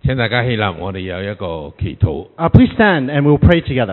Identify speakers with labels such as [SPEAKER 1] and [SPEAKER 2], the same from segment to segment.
[SPEAKER 1] 請大家起立，我哋有一個祈禱。
[SPEAKER 2] Please stand and we'll pray together.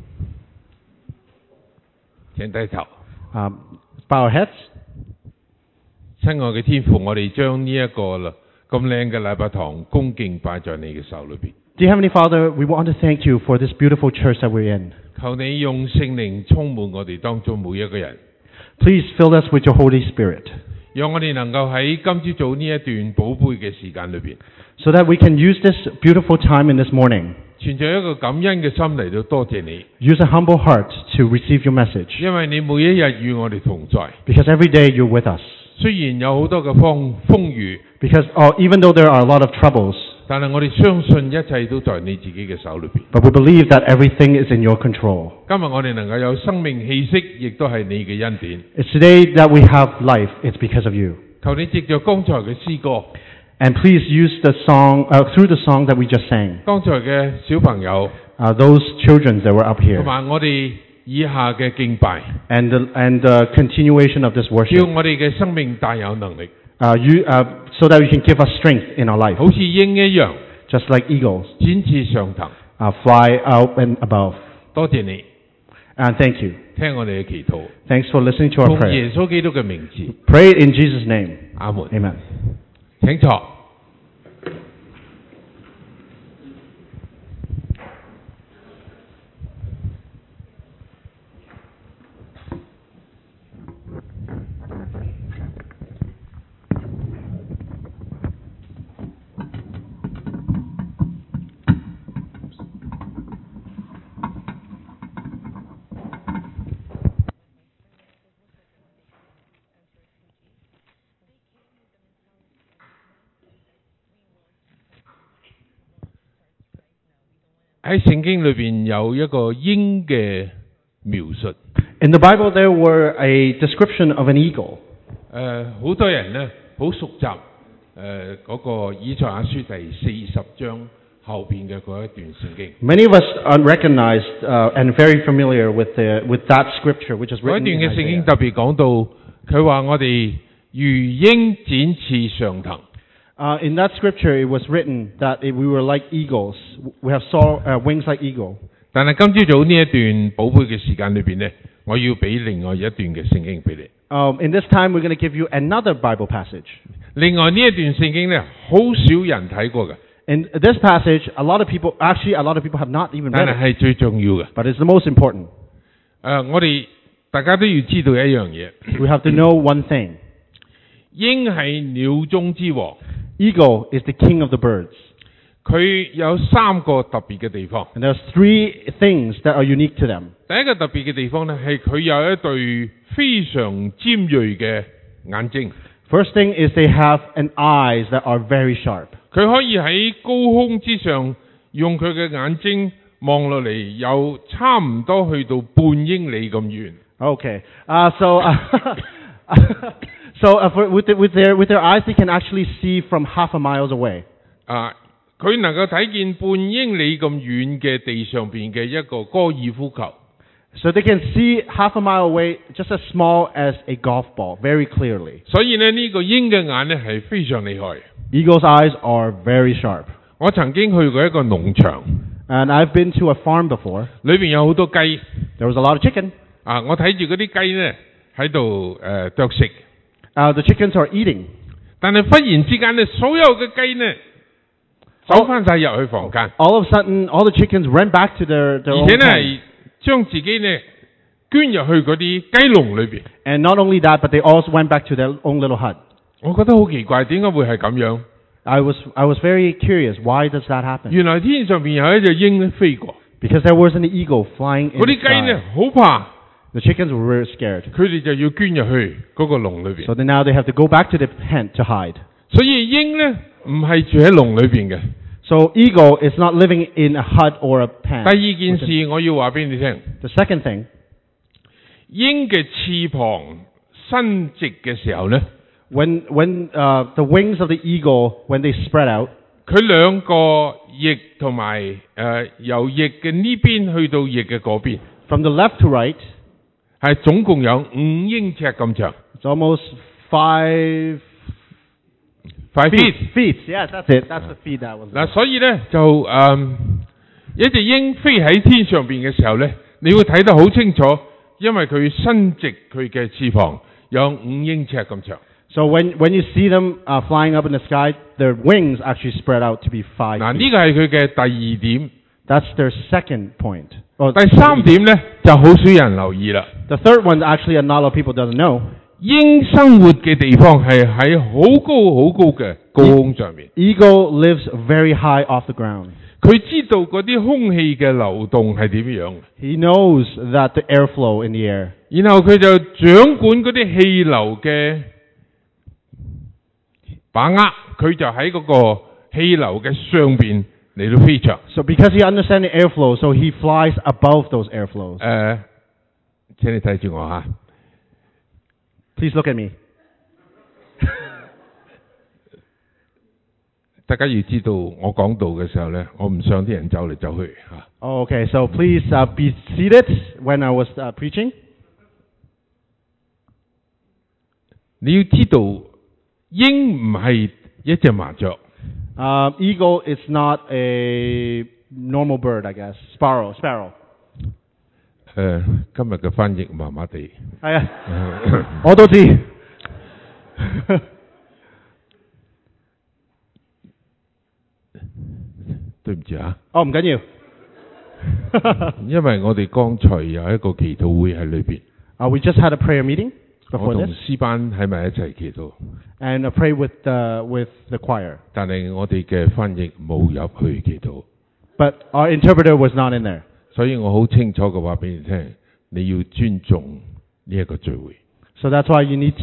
[SPEAKER 1] 請低頭。
[SPEAKER 2] Bow our heads.
[SPEAKER 1] 親愛嘅天父，我哋將呢一個咁靚嘅禮拜堂恭敬擺在你嘅手裏邊。
[SPEAKER 2] Dear Heavenly Father, we want to thank you for this beautiful church that we're in.
[SPEAKER 1] 求你用聖靈充滿我哋當中每一個人。
[SPEAKER 2] Please fill us with your Holy Spirit.
[SPEAKER 1] 讓我哋能夠喺今朝早呢一段寶貝嘅時間裏邊，
[SPEAKER 2] so that we can use this beautiful time in this morning.
[SPEAKER 1] 存着一個感恩嘅心嚟到多謝你。
[SPEAKER 2] Use a humble heart to receive your message.
[SPEAKER 1] 因為你每一日與我哋同在。
[SPEAKER 2] Because every day you're with us.
[SPEAKER 1] 雖然有好多嘅風雨。
[SPEAKER 2] Because even though there are a lot of troubles.
[SPEAKER 1] 但係我哋相信一切都在你自己嘅手裏邊。
[SPEAKER 2] But we believe that everything is in your control.
[SPEAKER 1] 今日我哋能夠有生命氣息，亦都係你嘅恩典。
[SPEAKER 2] It's today that we have life. It's because of you.
[SPEAKER 1] 求你藉着剛才嘅詩歌。
[SPEAKER 2] And please use the song, through the song that we just sang.
[SPEAKER 1] 剛才嘅小朋友。
[SPEAKER 2] those children that were up here.
[SPEAKER 1] 同埋我哋以下嘅敬拜。
[SPEAKER 2] And the continuation of this worship.
[SPEAKER 1] 叫我哋嘅生命大有能力。
[SPEAKER 2] so that you can give us strength in our life.
[SPEAKER 1] 好似鷹一樣。
[SPEAKER 2] Just like eagles.
[SPEAKER 1] 展翅上騰。
[SPEAKER 2] fly out and above.
[SPEAKER 1] 多謝你。
[SPEAKER 2] And thank you.
[SPEAKER 1] 聽我哋嘅祈禱。
[SPEAKER 2] Thanks for listening to our prayer.
[SPEAKER 1] 奉耶穌基督嘅名字。
[SPEAKER 2] Pray in Jesus' name.
[SPEAKER 1] 阿門。
[SPEAKER 2] Amen.
[SPEAKER 1] 請坐。喺聖經裏邊有一個鷹嘅描述。
[SPEAKER 2] In the Bible there were a description of an eagle.
[SPEAKER 1] 好多人呢好熟習嗰個以賽亞書第40章後邊嘅嗰一段聖經。
[SPEAKER 2] Many of us recognized and very familiar with that scripture which is written in Isaiah. 嗰
[SPEAKER 1] 段嘅聖經特別講到，佢話我哋如鷹展翅上騰。
[SPEAKER 2] In that scripture, it was written that we were like eagles. We have wings like eagle.
[SPEAKER 1] 但係今朝早呢一段寶貝嘅時間裏邊呢，我要俾另外一段嘅聖經俾你。
[SPEAKER 2] In this time, we're going to give you another Bible passage.
[SPEAKER 1] 另外呢一段聖經呢，好少人睇過嘅。
[SPEAKER 2] In this passage, a lot of people have not even read it.
[SPEAKER 1] 但係最重要嘅。
[SPEAKER 2] But it's the most important.
[SPEAKER 1] 我哋大家都要知道一樣嘢。
[SPEAKER 2] We have to know one thing.
[SPEAKER 1] 鷹係鳥中之王。
[SPEAKER 2] Eagle is the king of the birds.
[SPEAKER 1] 佢有3個特別嘅地方。
[SPEAKER 2] And there's 3 things that are unique to them.
[SPEAKER 1] 第一個特別嘅地方呢，係佢有一對非常尖銳嘅眼睛。
[SPEAKER 2] First thing is they have an eyes that are very sharp.
[SPEAKER 1] 佢可以喺高空之上用佢嘅眼睛望落嚟，有差唔多去到半英里咁遠。
[SPEAKER 2] Okay. With their eyes, they can actually see from half a mile away.
[SPEAKER 1] 佢能夠睇見半英里咁遠嘅地上邊嘅一個高爾夫球。
[SPEAKER 2] So they can see half a mile away, just as small as a golf ball, very clearly.
[SPEAKER 1] 所以呢個鷹嘅眼呢係非常厲害。
[SPEAKER 2] Eagle's eyes are very sharp.
[SPEAKER 1] 我曾經去過一個農場。
[SPEAKER 2] And I've been to a farm before.
[SPEAKER 1] 裏邊有好多雞。
[SPEAKER 2] There was a lot of chicken.
[SPEAKER 1] 我睇住嗰啲雞呢喺度啄食。
[SPEAKER 2] The chickens are eating.
[SPEAKER 1] 但係忽然之間呢，所有嘅雞呢走翻晒入去房間。
[SPEAKER 2] All of a sudden, all the chickens ran back to their own
[SPEAKER 1] 而且呢係將自己呢捐入去嗰啲雞籠裏邊。
[SPEAKER 2] And not only that, but they also went back to their own little hut.
[SPEAKER 1] 我覺得好奇怪，點解會係咁樣？
[SPEAKER 2] I was very curious. Why does that happen?
[SPEAKER 1] 原來天上邊有一隻鷹咧飛過。
[SPEAKER 2] Because there was an eagle flying in the sky.
[SPEAKER 1] 嗰啲雞呢好怕。
[SPEAKER 2] The chickens were very scared.
[SPEAKER 1] 佢哋就要捐入去嗰個籠裏邊。
[SPEAKER 2] So now they have to go back to the tent to hide.
[SPEAKER 1] 所以鷹呢唔係住喺籠裏邊嘅。
[SPEAKER 2] So eagle is not living in a hut or a pen.
[SPEAKER 1] 第二件事我要話俾你聽。
[SPEAKER 2] The second thing.
[SPEAKER 1] 鷹嘅翅膀伸直嘅時候呢
[SPEAKER 2] when the wings of the eagle, when they spread out,
[SPEAKER 1] 佢兩個翼同埋由翼嘅呢邊去到翼嘅嗰邊
[SPEAKER 2] from the left to right,
[SPEAKER 1] 係總共有5英尺咁長。
[SPEAKER 2] It's almost 5
[SPEAKER 1] 快 feet。
[SPEAKER 2] Feet. Yes, that's it. That's the feet that was.
[SPEAKER 1] 嗱，所以咧就一隻鷹飛喺天上邊嘅時候咧，你會睇得好清楚，因為佢伸直佢嘅翅膀有5英尺咁長。
[SPEAKER 2] So when you see them flying up in the sky, their wings actually spread out to be 5
[SPEAKER 1] 嗱，
[SPEAKER 2] feet.
[SPEAKER 1] 呢個係佢嘅第2點。
[SPEAKER 2] That's their second point. Oh,
[SPEAKER 1] 第3點咧就好少人留意啦。
[SPEAKER 2] The third one, actually, not a lot of people doesn't know.
[SPEAKER 1] 鷹生活嘅地方係喺好高嘅高空上面。
[SPEAKER 2] Eagle lives very high off the ground.
[SPEAKER 1] 佢知道嗰啲空氣嘅流動係點樣，
[SPEAKER 2] He knows that the airflow in the air.
[SPEAKER 1] 然後佢就掌管嗰啲氣流嘅把握，佢就喺嗰個氣流嘅上邊嚟到飛翔。
[SPEAKER 2] So because he understands the airflow, so he flies above those airflows.
[SPEAKER 1] 請你睇住我嚇。
[SPEAKER 2] Please look at me.
[SPEAKER 1] 大家要知道，我講道嘅時候咧，我唔想啲人走嚟走去嚇。
[SPEAKER 2] Oh, okay, so please be seated when I was preaching.
[SPEAKER 1] 你要知道，鷹唔係一隻麻雀，
[SPEAKER 2] Eagle is not a normal bird, I guess. Sparrow.
[SPEAKER 1] 今日嘅翻譯麻麻地。
[SPEAKER 2] 係啊，我都知。
[SPEAKER 1] 對唔住啊，
[SPEAKER 2] 哦，唔緊要。
[SPEAKER 1] 因為我哋剛才有一個祈禱會喺裏邊，
[SPEAKER 2] We just had a prayer meeting
[SPEAKER 1] 我
[SPEAKER 2] before
[SPEAKER 1] 同
[SPEAKER 2] this,
[SPEAKER 1] 詩班喺埋一齊祈禱，
[SPEAKER 2] and I pray with the choir.
[SPEAKER 1] 但係我哋嘅翻譯冇入去祈禱，
[SPEAKER 2] But our interpreter was not in there.
[SPEAKER 1] 所以我好清楚嘅話俾你聽，你要尊重呢一個聚會。
[SPEAKER 2] So that's why you need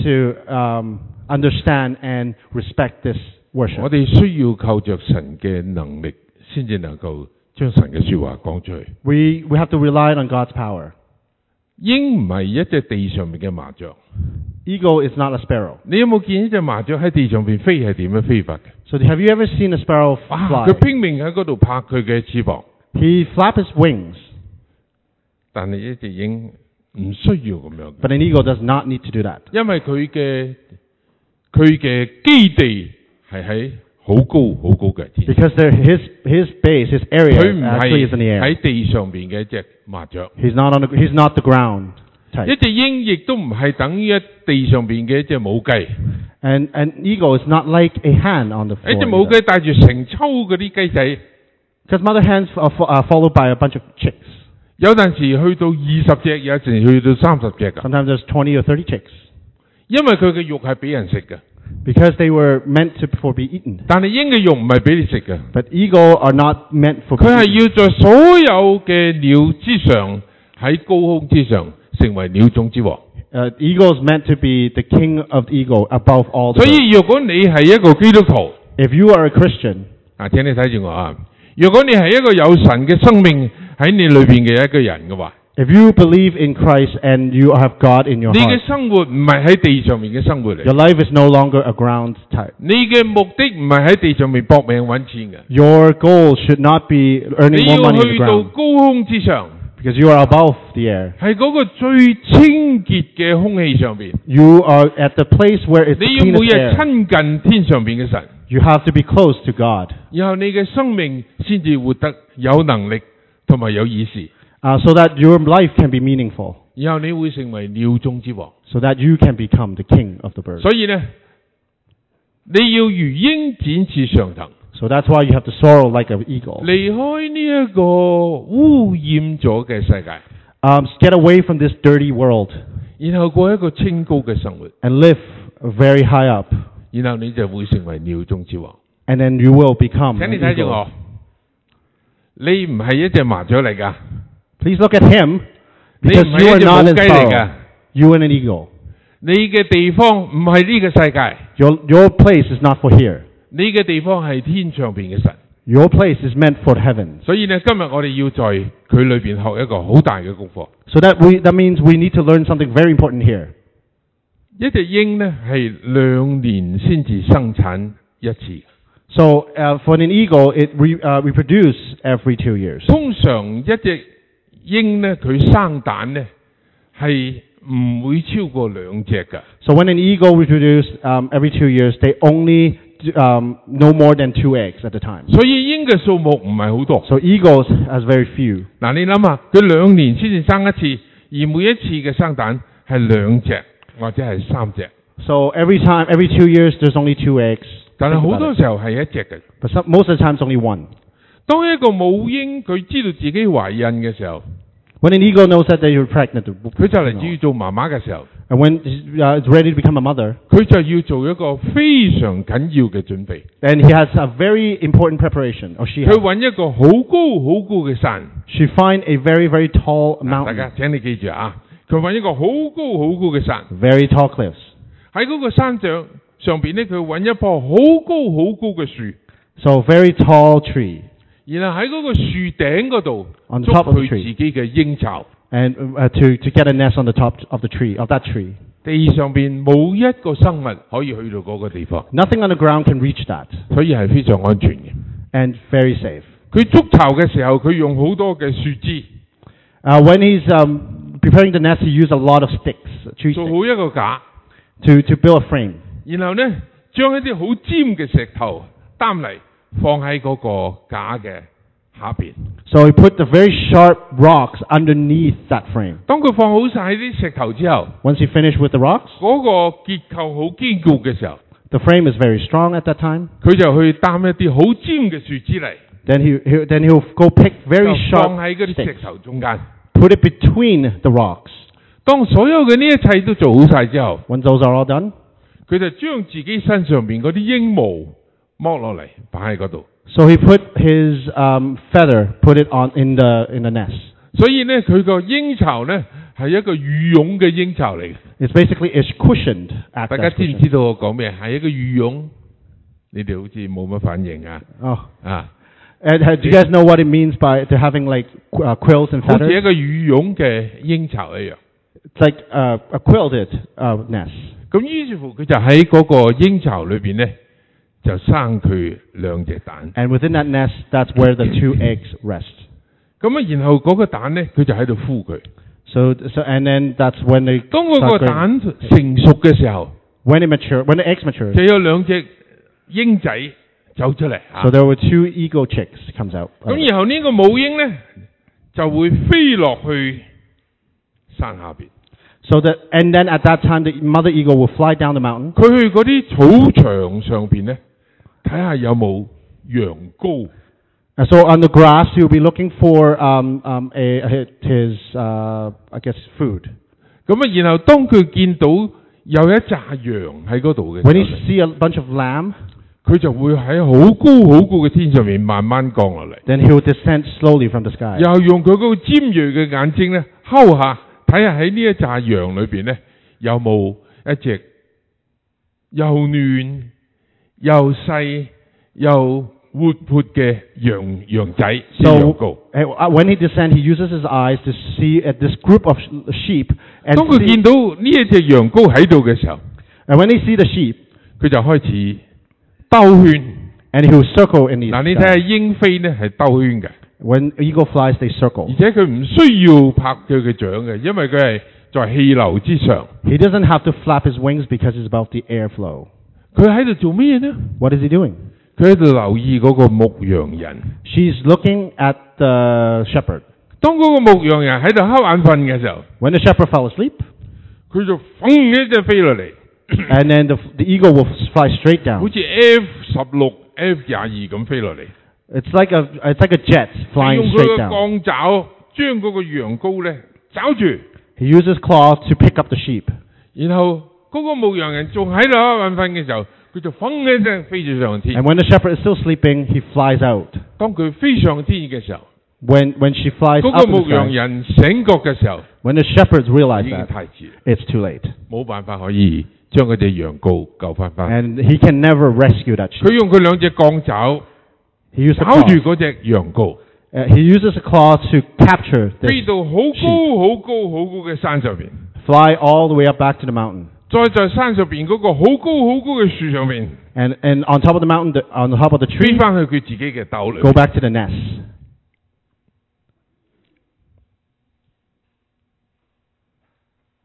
[SPEAKER 2] to understand and respect this
[SPEAKER 1] 我
[SPEAKER 2] worship.
[SPEAKER 1] 哋需要靠着神嘅能力，先至能夠將神嘅說話講出去。
[SPEAKER 2] We have to rely on God's power.
[SPEAKER 1] 鷹唔係一隻地上面嘅麻雀，
[SPEAKER 2] Eagle is not a sparrow.
[SPEAKER 1] 你有冇見一隻麻雀喺地上邊飛係點樣飛法嘅？
[SPEAKER 2] So have you ever seen a sparrow
[SPEAKER 1] 哇！
[SPEAKER 2] fly?
[SPEAKER 1] 佢拼命喺嗰度拍佢嘅翅膀，
[SPEAKER 2] He flaps his wings,
[SPEAKER 1] 但係一隻鷹唔需要咁樣，
[SPEAKER 2] but an eagle does not need to do that.
[SPEAKER 1] 因為佢嘅基地係喺好高嘅天，
[SPEAKER 2] Because his base, his
[SPEAKER 1] 佢
[SPEAKER 2] area
[SPEAKER 1] 唔
[SPEAKER 2] actually is in the
[SPEAKER 1] 係
[SPEAKER 2] air.
[SPEAKER 1] 喺地上邊嘅一隻麻雀。
[SPEAKER 2] He's not the ground
[SPEAKER 1] 一
[SPEAKER 2] type.
[SPEAKER 1] 隻鷹亦都唔係等於一地上邊嘅一隻母雞，
[SPEAKER 2] And an eagle is not like a hen on the
[SPEAKER 1] 一隻
[SPEAKER 2] floor.
[SPEAKER 1] 母雞帶住成抽嗰啲雞仔，
[SPEAKER 2] Because mother hens are followed by a bunch of chicks.
[SPEAKER 1] 有陣時去到20隻，有陣時去到30隻㗎，
[SPEAKER 2] Sometimes there's 20 or 30 chicks.
[SPEAKER 1] 因為佢嘅肉係俾人食嘅，
[SPEAKER 2] Because they were meant for be eaten.
[SPEAKER 1] 但係鷹嘅肉唔係俾你食嘅，
[SPEAKER 2] But eagle are not meant for
[SPEAKER 1] 佢係
[SPEAKER 2] eaten.
[SPEAKER 1] 要在所有嘅鳥之上，喺高空之上成為鳥種之王。
[SPEAKER 2] Eagle is meant to be the king of the eagle above all the
[SPEAKER 1] 所
[SPEAKER 2] birds.
[SPEAKER 1] 以如果你係一個基督徒，
[SPEAKER 2] If you are a Christian,
[SPEAKER 1] 請你睇住我啊！如果你係一個有神嘅生命喺你裏邊嘅一個人嘅話，
[SPEAKER 2] if you believe in Christ and you have God in your
[SPEAKER 1] 你
[SPEAKER 2] heart,
[SPEAKER 1] 嘅生活唔係喺地上面嘅生活嚟。
[SPEAKER 2] your life is no longer a ground type.
[SPEAKER 1] 你嘅目的唔係喺地上面搏命揾錢嘅，
[SPEAKER 2] Your goal should not be earning
[SPEAKER 1] 你
[SPEAKER 2] more
[SPEAKER 1] 要
[SPEAKER 2] money in
[SPEAKER 1] 去
[SPEAKER 2] the
[SPEAKER 1] 到
[SPEAKER 2] ground
[SPEAKER 1] 高空之上，
[SPEAKER 2] because you are above the air.
[SPEAKER 1] 係嗰個最清潔嘅空氣上邊，
[SPEAKER 2] You are at the place where it's
[SPEAKER 1] 你
[SPEAKER 2] the
[SPEAKER 1] 要每
[SPEAKER 2] cleanest
[SPEAKER 1] 日
[SPEAKER 2] air.
[SPEAKER 1] 親近天上邊嘅神，
[SPEAKER 2] You have to be close to God,
[SPEAKER 1] 然後你嘅生命先至活得有能力同埋有意思，
[SPEAKER 2] so that your life can be meaningful,
[SPEAKER 1] 然後你會成為鳥中之王。
[SPEAKER 2] so that you can become the king of the birds.
[SPEAKER 1] 所以呢，你要如鷹展翅上騰，
[SPEAKER 2] So that's why you have to soar like an eagle.
[SPEAKER 1] 離開呢一個污染咗嘅世界，
[SPEAKER 2] Get away from this dirty world
[SPEAKER 1] 然後過一個清高嘅生活，
[SPEAKER 2] and live very high up,
[SPEAKER 1] 然後你就會成為鳥中之王。
[SPEAKER 2] and then you will become
[SPEAKER 1] 請
[SPEAKER 2] an
[SPEAKER 1] 你睇住
[SPEAKER 2] eagle.
[SPEAKER 1] 我，你唔係一隻麻雀嚟㗎，
[SPEAKER 2] Please look at him,
[SPEAKER 1] 你
[SPEAKER 2] because
[SPEAKER 1] 唔
[SPEAKER 2] you
[SPEAKER 1] 係
[SPEAKER 2] are
[SPEAKER 1] 一隻
[SPEAKER 2] not
[SPEAKER 1] 母
[SPEAKER 2] a
[SPEAKER 1] 雞嚟㗎
[SPEAKER 2] sparrow.，You are an eagle.
[SPEAKER 1] 你嘅地方唔係呢個世界，
[SPEAKER 2] Your place is not for here.
[SPEAKER 1] 你嘅地方係天上邊嘅神。
[SPEAKER 2] Your place is meant for heaven.
[SPEAKER 1] 所以呢，今日我哋要在佢裏邊學一個好大嘅功課。
[SPEAKER 2] So that means we need to learn something very important here.
[SPEAKER 1] 一隻鷹呢係2年先至生產一次，
[SPEAKER 2] So for an eagle, it reproduce every 2 years.
[SPEAKER 1] 通常一隻鷹呢佢生蛋呢係唔會超過2隻㗎。
[SPEAKER 2] So when an eagle reproduce every 2 years, they only no more than 2 eggs at a time.
[SPEAKER 1] 所以鷹嘅數目唔係好多。
[SPEAKER 2] So eagles has very few.
[SPEAKER 1] 嗱，你諗下，佢2年先至生一次，而每一次嘅生蛋係2隻或者係3隻，
[SPEAKER 2] So every 2 years, there's only 2 eggs.
[SPEAKER 1] 但係
[SPEAKER 2] Think
[SPEAKER 1] 好
[SPEAKER 2] about
[SPEAKER 1] 多
[SPEAKER 2] it.
[SPEAKER 1] 時候係一隻嘅。
[SPEAKER 2] But most of the times, only one.
[SPEAKER 1] 當一個母鷹佢知道自己懷孕嘅時候，
[SPEAKER 2] When an eagle knows that they're pregnant,
[SPEAKER 1] 佢就嚟要做媽媽嘅時候，
[SPEAKER 2] and when it's ready to become a mother,
[SPEAKER 1] 佢就要做一個非常緊要嘅準備。
[SPEAKER 2] then he has a very important preparation, or she
[SPEAKER 1] 佢
[SPEAKER 2] has.
[SPEAKER 1] 揾一個好高嘅山。
[SPEAKER 2] She find a very, very tall
[SPEAKER 1] 大家
[SPEAKER 2] mountain,
[SPEAKER 1] 請你記住啊，佢揾一個好高嘅山。
[SPEAKER 2] very tall cliffs.
[SPEAKER 1] 喺嗰個山上邊咧，佢揾一棵好高嘅樹，
[SPEAKER 2] So very tall tree.
[SPEAKER 1] 然後喺嗰個樹頂嗰度
[SPEAKER 2] On
[SPEAKER 1] 捉
[SPEAKER 2] the top of the
[SPEAKER 1] 佢
[SPEAKER 2] tree.
[SPEAKER 1] 自己嘅鷹巢。
[SPEAKER 2] And to get a nest on the top of the tree, of that tree.
[SPEAKER 1] 地上邊冇一個生物可以去到嗰個地方，
[SPEAKER 2] Nothing on the ground can reach that,
[SPEAKER 1] 所以係非常安全嘅。
[SPEAKER 2] and very safe.
[SPEAKER 1] 佢築巢嘅時候，佢用好多嘅樹枝
[SPEAKER 2] When he's preparing the nest, he used a lot of sticks, tree
[SPEAKER 1] 做
[SPEAKER 2] sticks,
[SPEAKER 1] 好一個架，
[SPEAKER 2] to build a frame.
[SPEAKER 1] 然後呢，將一啲好尖嘅石頭擔嚟放喺嗰個架嘅下邊。
[SPEAKER 2] So he put the very sharp rocks underneath that frame.
[SPEAKER 1] 當佢放好晒啲石頭之後，
[SPEAKER 2] Once he finished with the rocks,
[SPEAKER 1] 嗰個結構好堅固嘅時候，
[SPEAKER 2] the frame is very strong at that time.
[SPEAKER 1] 佢就去擔一啲好尖嘅樹枝嚟，
[SPEAKER 2] Then he'll go pick very
[SPEAKER 1] 就放喺
[SPEAKER 2] sharp
[SPEAKER 1] 嗰啲石
[SPEAKER 2] sticks,
[SPEAKER 1] 頭中間。
[SPEAKER 2] put it between the rocks.
[SPEAKER 1] 當所有嘅呢一切都做好晒之後，
[SPEAKER 2] When those are all done,
[SPEAKER 1] 佢就將自己身上邊嗰啲鷹毛剝落嚟擺喺嗰度。
[SPEAKER 2] so he put his feather, put it in the nest.
[SPEAKER 1] 所以呢，佢個鷹巢呢係一個羽絨嘅鷹巢嚟嘅。
[SPEAKER 2] It's basically cushioned.
[SPEAKER 1] 大家知唔知道我講咩？係一個羽絨。你哋好似冇乜反應啊！
[SPEAKER 2] Oh.
[SPEAKER 1] 啊，
[SPEAKER 2] And do you guys know what it means by to having like quills and
[SPEAKER 1] 好似一
[SPEAKER 2] feathers?
[SPEAKER 1] 個羽絨嘅鷹巢一樣。
[SPEAKER 2] It's like a quilted nest.
[SPEAKER 1] 咁於是乎佢就喺嗰個鷹巢裏邊呢，就生佢2隻蛋。
[SPEAKER 2] And within that nest, that's where the 2 eggs rest.
[SPEAKER 1] 咁啊，然後嗰個蛋呢，佢就喺度孵佢。
[SPEAKER 2] So and then that's when they
[SPEAKER 1] 當嗰
[SPEAKER 2] start
[SPEAKER 1] 個
[SPEAKER 2] growing.
[SPEAKER 1] 蛋成熟嘅時候，
[SPEAKER 2] when the eggs mature.
[SPEAKER 1] 就有2隻鷹仔走出嚟。
[SPEAKER 2] So there were 2 eagle chicks comes out.
[SPEAKER 1] 咁然後呢個母鷹呢，就會飛落去山下邊。
[SPEAKER 2] And then at that time, the mother eagle will fly down the mountain.
[SPEAKER 1] 佢去嗰啲草場上邊呢，睇下有冇羊羔。
[SPEAKER 2] And so on the grass, he'll be looking for his I guess food.
[SPEAKER 1] 咁啊，然後當佢見到有一紮羊喺嗰度嘅時
[SPEAKER 2] When
[SPEAKER 1] 候
[SPEAKER 2] he
[SPEAKER 1] 呢，
[SPEAKER 2] see a bunch of lamb,
[SPEAKER 1] 佢就會喺好高嘅天上面慢慢降落嚟，
[SPEAKER 2] then he will descend slowly from the sky.
[SPEAKER 1] 又用佢嗰個尖鋭嘅眼睛呢，睺下睇下喺呢一紮羊裏邊呢，有冇一隻又嫩又細又活潑嘅羊仔，啲羊羔。
[SPEAKER 2] When he descends, he uses his eyes to see at this group of sheep.
[SPEAKER 1] 當佢見到呢一隻羊羔喺度嘅時候，
[SPEAKER 2] And when he see the sheep,
[SPEAKER 1] 佢就開始兜圈。
[SPEAKER 2] and he will circle in the
[SPEAKER 1] 嗱，你睇下
[SPEAKER 2] sky.
[SPEAKER 1] 鷹飛呢係兜圈嘅，
[SPEAKER 2] When eagle flies, they
[SPEAKER 1] 而
[SPEAKER 2] circle.
[SPEAKER 1] 且佢唔需要拍佢嘅掌嘅，因為佢係在氣流之上。
[SPEAKER 2] He doesn't have to flap his wings because it's about the airflow.
[SPEAKER 1] 佢喺度做咩呢？
[SPEAKER 2] What is he doing?
[SPEAKER 1] 佢喺度留意嗰個牧羊人。
[SPEAKER 2] She's looking at the shepherd.
[SPEAKER 1] 當嗰個牧羊人喺度瞌眼瞓嘅時候，
[SPEAKER 2] When the shepherd fell asleep,
[SPEAKER 1] 佢就砰一隻飛落嚟，
[SPEAKER 2] and then the eagle will fly straight
[SPEAKER 1] 好
[SPEAKER 2] down.
[SPEAKER 1] 似 F16、F22咁飛落嚟。
[SPEAKER 2] It's like a jet
[SPEAKER 1] 佢
[SPEAKER 2] flying
[SPEAKER 1] 用佢
[SPEAKER 2] straight
[SPEAKER 1] 嘅
[SPEAKER 2] down.
[SPEAKER 1] 鋼爪將嗰個羊羔咧抓住，
[SPEAKER 2] He uses claws to pick up the sheep.
[SPEAKER 1] 然後嗰個牧羊人仲喺度瞌眼瞓嘅時候，佢就砰一聲飛咗上天。
[SPEAKER 2] And when the shepherd is still sleeping, he flies out.
[SPEAKER 1] 當佢飛上天嘅時候，
[SPEAKER 2] When she flies
[SPEAKER 1] 嗰
[SPEAKER 2] up
[SPEAKER 1] 個
[SPEAKER 2] in the
[SPEAKER 1] 牧羊
[SPEAKER 2] sky,
[SPEAKER 1] 人醒覺嘅時候，
[SPEAKER 2] when the shepherds
[SPEAKER 1] 已
[SPEAKER 2] realize
[SPEAKER 1] 經
[SPEAKER 2] that,
[SPEAKER 1] 太遲，
[SPEAKER 2] it's too late.
[SPEAKER 1] 冇辦法可以將嗰隻羊羔救翻翻。
[SPEAKER 2] And he can never rescue that sheep.
[SPEAKER 1] 佢用佢2隻鋼爪
[SPEAKER 2] He uses a
[SPEAKER 1] 抓
[SPEAKER 2] claw.
[SPEAKER 1] 住嗰隻羊羔，
[SPEAKER 2] He uses a claw to capture
[SPEAKER 1] 飛
[SPEAKER 2] this,
[SPEAKER 1] 到好高嘅山上邊，
[SPEAKER 2] fly all the way up back to the mountain.
[SPEAKER 1] 再在山上邊嗰個好高嘅樹上面
[SPEAKER 2] And on top of the mountain, on the top of the
[SPEAKER 1] 飛
[SPEAKER 2] tree,
[SPEAKER 1] 翻去佢自己嘅兜裏。
[SPEAKER 2] go back to the nest.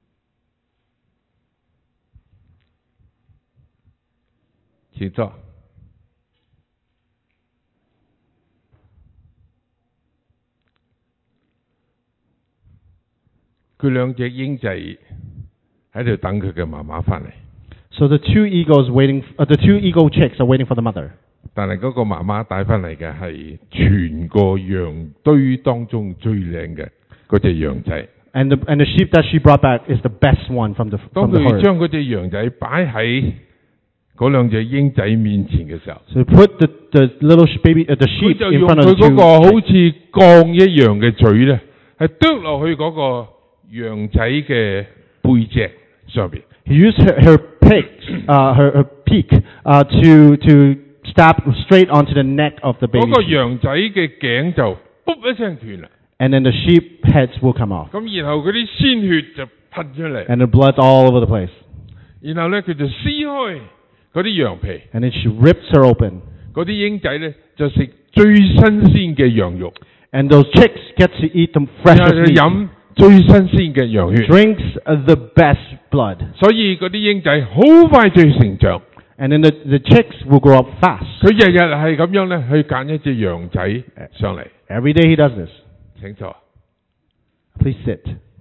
[SPEAKER 1] 請坐。 佢兩隻鷹仔喺度等佢嘅媽媽翻嚟，
[SPEAKER 2] So the two eagle chicks are waiting for the mother.
[SPEAKER 1] 但係嗰個媽媽帶翻嚟嘅係全個羊堆當中最靚嘅嗰隻羊仔。
[SPEAKER 2] And the sheep that she brought back is the best one from the
[SPEAKER 1] 當
[SPEAKER 2] herd.
[SPEAKER 1] 佢將嗰隻羊仔擺喺嗰兩隻鷹仔面前嘅時候，
[SPEAKER 2] So put the little the
[SPEAKER 1] 佢
[SPEAKER 2] sheep
[SPEAKER 1] 就
[SPEAKER 2] in
[SPEAKER 1] 用
[SPEAKER 2] front of
[SPEAKER 1] 佢
[SPEAKER 2] the
[SPEAKER 1] 嗰個
[SPEAKER 2] two.
[SPEAKER 1] 好似鋼一樣嘅嘴咧，係啄落去嗰個羊仔嘅背脊上邊。
[SPEAKER 2] He used her beak to stab straight onto the neck of the
[SPEAKER 1] 嗰
[SPEAKER 2] baby
[SPEAKER 1] 個
[SPEAKER 2] sheep.
[SPEAKER 1] 羊仔嘅頸就卜一聲斷啦，
[SPEAKER 2] And then the sheep heads will come off.
[SPEAKER 1] 咁然後嗰啲鮮血就噴出嚟，
[SPEAKER 2] And the blood's all over the place.
[SPEAKER 1] 然後咧佢就撕開嗰啲羊皮，
[SPEAKER 2] And then she rips her open.
[SPEAKER 1] 嗰啲鷹仔咧就食最新鮮嘅羊肉，
[SPEAKER 2] And those chicks get to eat the
[SPEAKER 1] 然後
[SPEAKER 2] freshest
[SPEAKER 1] 就
[SPEAKER 2] meat.
[SPEAKER 1] 飲最新鮮嘅羊血，
[SPEAKER 2] Drinks the best blood.
[SPEAKER 1] 所以嗰啲鷹仔好快就成長。
[SPEAKER 2] And then the chicks will grow up fast.
[SPEAKER 1] 佢日日係咁樣咧去揀一隻羊仔上嚟。
[SPEAKER 2] Every day he does this.
[SPEAKER 1] 請坐。
[SPEAKER 2] Please sit.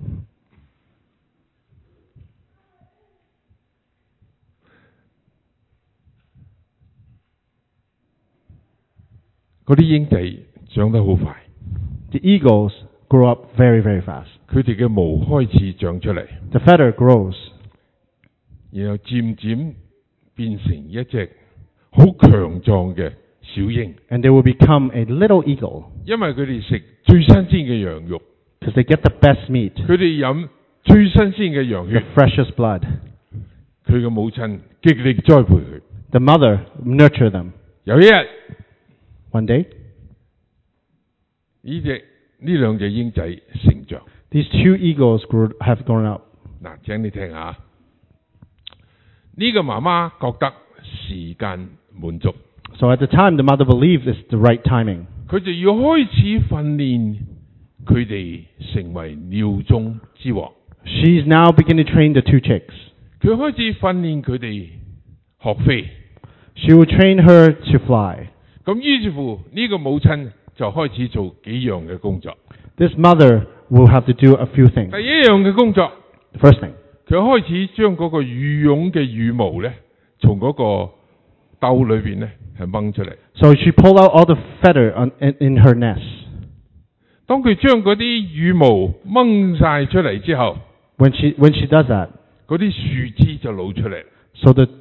[SPEAKER 1] 嗰啲鷹仔長得好快，
[SPEAKER 2] The eagles grow up very, very fast.
[SPEAKER 1] 佢哋嘅毛開始長出嚟，
[SPEAKER 2] The feather grows.
[SPEAKER 1] 然後漸漸變成一隻好強壯嘅小鷹，
[SPEAKER 2] And they will become a little eagle.
[SPEAKER 1] 因為佢哋食最新鮮嘅羊肉，
[SPEAKER 2] Because they get the best meat.
[SPEAKER 1] 佢哋飲最新鮮嘅羊
[SPEAKER 2] The
[SPEAKER 1] 血。
[SPEAKER 2] freshest blood.
[SPEAKER 1] 佢嘅母親極力栽培佢。
[SPEAKER 2] The mother nurture them.
[SPEAKER 1] 有一日，
[SPEAKER 2] One day,
[SPEAKER 1] 呢兩隻鷹仔成長。
[SPEAKER 2] these two eagles have grown up.
[SPEAKER 1] 嗱，請你聽下，呢個媽媽覺得時間滿足，
[SPEAKER 2] So at the time, the mother believes it's the right timing.
[SPEAKER 1] 佢就要開始訓練佢哋成為鳥中之王。
[SPEAKER 2] She's now beginning to train the two chicks.
[SPEAKER 1] 佢開始訓練佢哋學飛。
[SPEAKER 2] She will train her to fly.
[SPEAKER 1] 咁於是乎呢個母親就開始做幾樣嘅工作。
[SPEAKER 2] This mother will have to do a few things.
[SPEAKER 1] 第一樣嘅工作，
[SPEAKER 2] First thing,
[SPEAKER 1] 佢開始將嗰個羽絨嘅羽毛咧，從嗰個兜裏邊咧係掹出嚟。
[SPEAKER 2] so she pulled out all the feather in her nest.
[SPEAKER 1] 當佢將嗰啲羽毛掹晒出嚟之後，
[SPEAKER 2] When she does that,
[SPEAKER 1] 嗰啲樹枝就露出嚟，
[SPEAKER 2] so the